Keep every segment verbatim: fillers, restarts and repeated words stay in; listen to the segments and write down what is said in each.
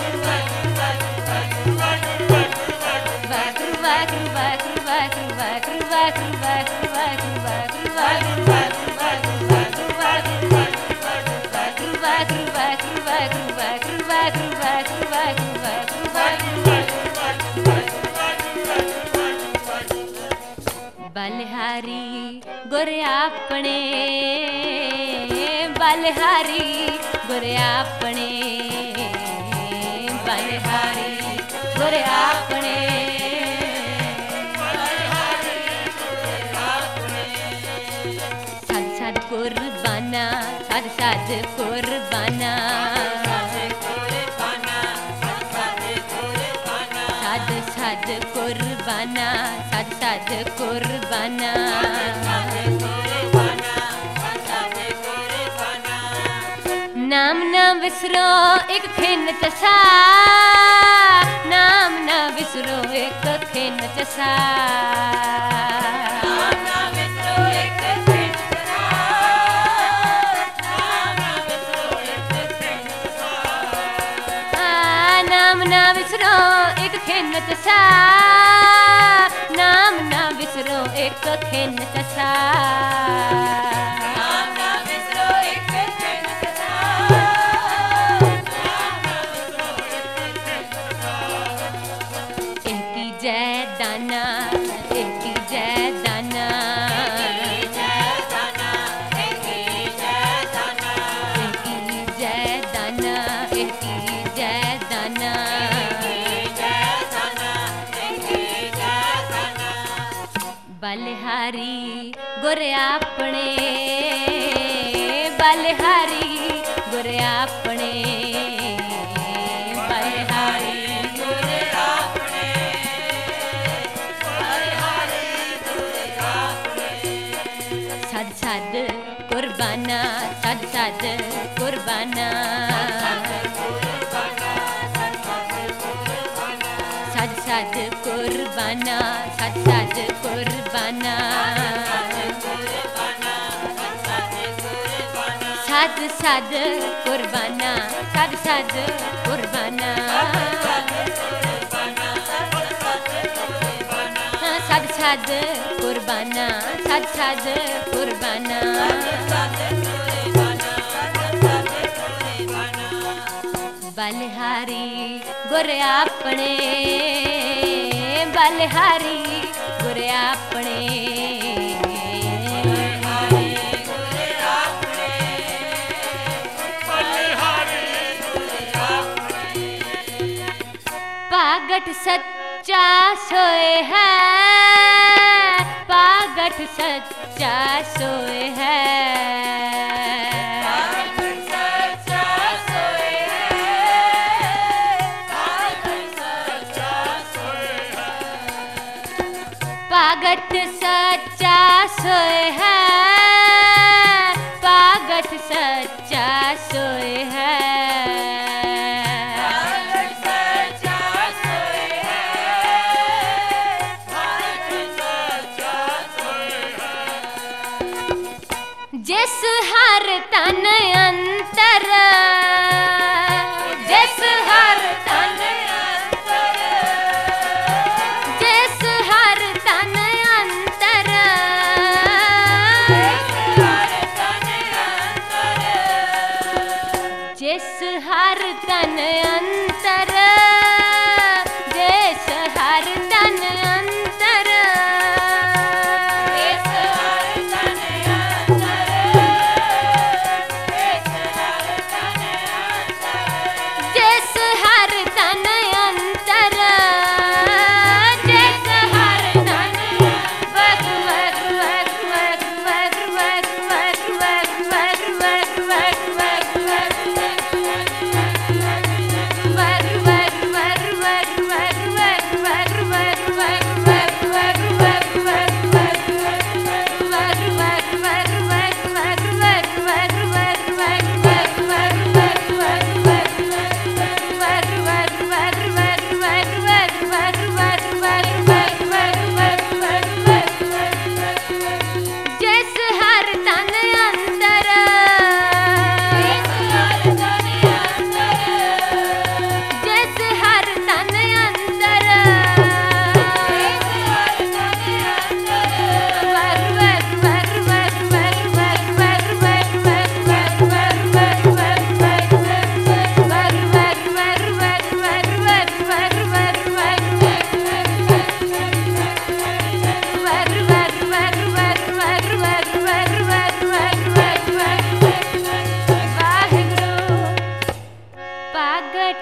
बलिहारी गोरे अपने बलिहारी गोरे अपने बलिहारी गोरे अपने साध साध कुर्बाना साध साध कुर्बाना साध साध कुर्बाना साध साध कुर्बाना नाम न विसरो एक खिन चसा नाम न विसरो एक खिन चसा नाम न विसरो एक खिन चसा नाम न विसरो एक खिन चसा एकी जय दाना एकी जय दाना एकी जय दाना एकी जय दाना बलिहारी गोरे अपने बलिहारी गोरे अपने बलिहारी गोरे अपने बलिहारी गोरे अपने साध साध कुर्बाना साध साध कुर्बाना साध साध कुर्बाना साध साध कुर्बाना साध साध कुर्बाना साध साध कुर्बाना साध साध कुर्बाना साध साध कुर्बाना बलिहारी गोरे अपने बलिहारी गोरे अपने पागट सच्चा सोए है पागट सच्चा सोए है पागट सच्चा सोए है पागट सच्चा सोए है जिस हर तन अंतर जिस हर तन अंतर जिस हर तन अंतर जिस हर तन अंतर जिस हर तन अंतर जिस हर तन अंतर जिस हर तन वक वक वक वक वक वक वक वक वक वक वक वक वक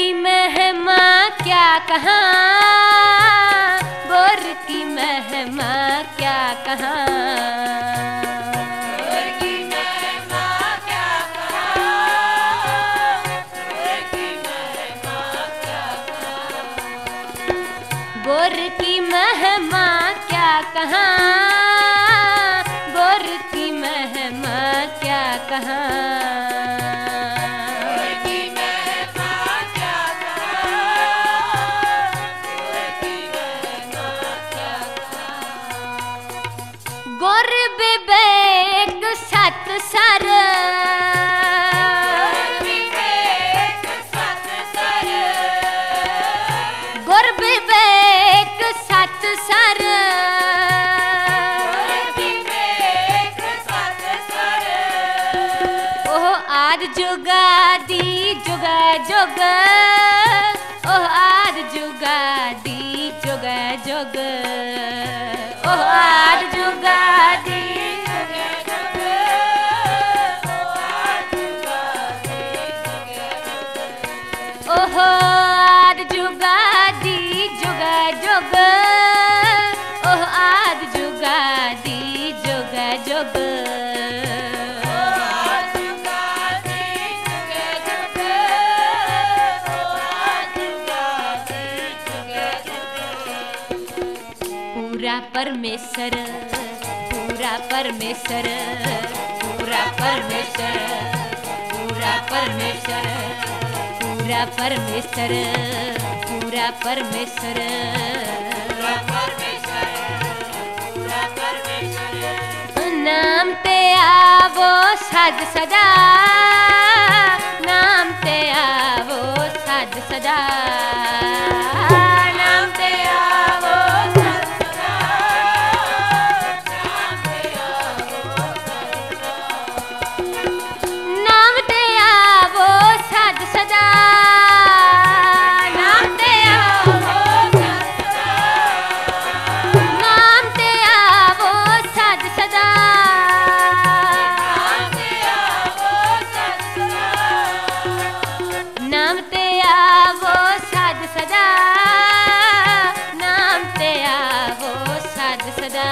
की महिमा क्या कहाँ, गोर की महिमा क्या कहाँ, गोर की महिमा क्या कहाँ, गोर की महिमा क्या कहाँ, गोर की महिमा क्या कहाँ, गोर की महिमा क्या कहाँ, गोर विवेक सत सर, गोर विवेक सत सर, ओह आद जुगादी जुगा जुग, ओह आद जुगादी जुगा जुग, ओह आद जुगादी ओह आद जुगादी जुगा जुग, ओह आद जुगादी जुगा जुग, पूरा परमेश्वर पूरा परमेश्वर पूरा परमेश्वर पूरा परमेश्वर पूरा परमेश्वर पूरा परमेश्वर नाम ते आवो सद सदा, नाम ते आवो सद सदा, नाम ते आवो नाम ते आवो सद सदा, नाम ते आवो नाम ते आवो सद सदा, नाम ते आवो सद सदा, नाम ते आवो सद सदा,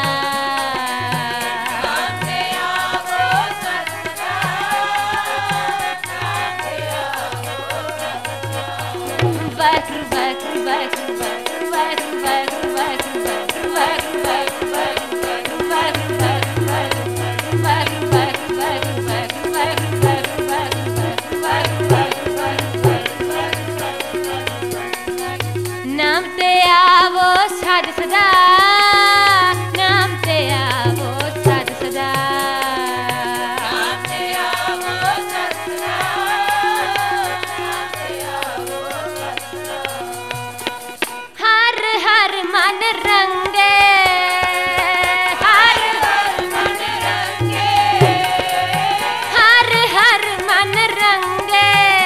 वाहिगुरू वाहिगुरू वाहिगुरू वाहिगुरू वाहिगुरू वाहिगुरू वाहिगुरू वाहिगुरू नाम ते आवो सद सदा, नाम ते आवो सद सदा, हर हर मन रंगे, हर हर मन रंगे, हर हर मन रंगे,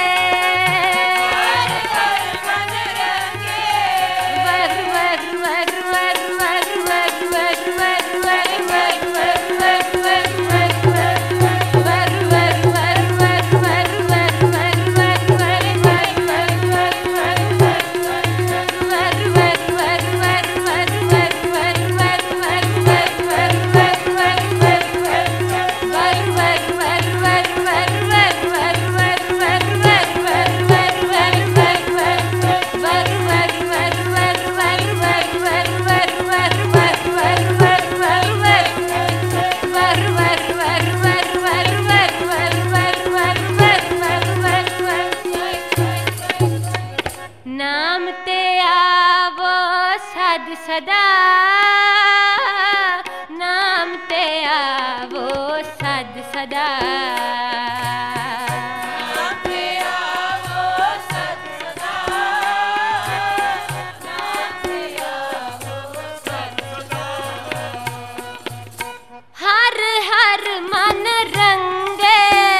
वाहिगुरू वाहिगुरू वाहिगुरू वाहिगुरू वाहिगुरू वाहिगुरू वाहिगुरू नाम ते आवो सद सदा, नाम ते आवो सद सदा, हर हर मन रंगे,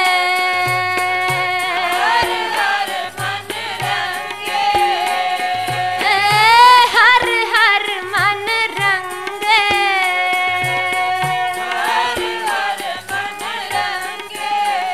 हर हर मन रंगे,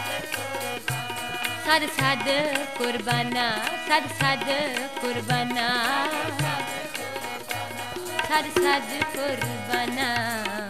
साध साध कुर्बाना साध साध कुर्बाना साध साध कुर्बाना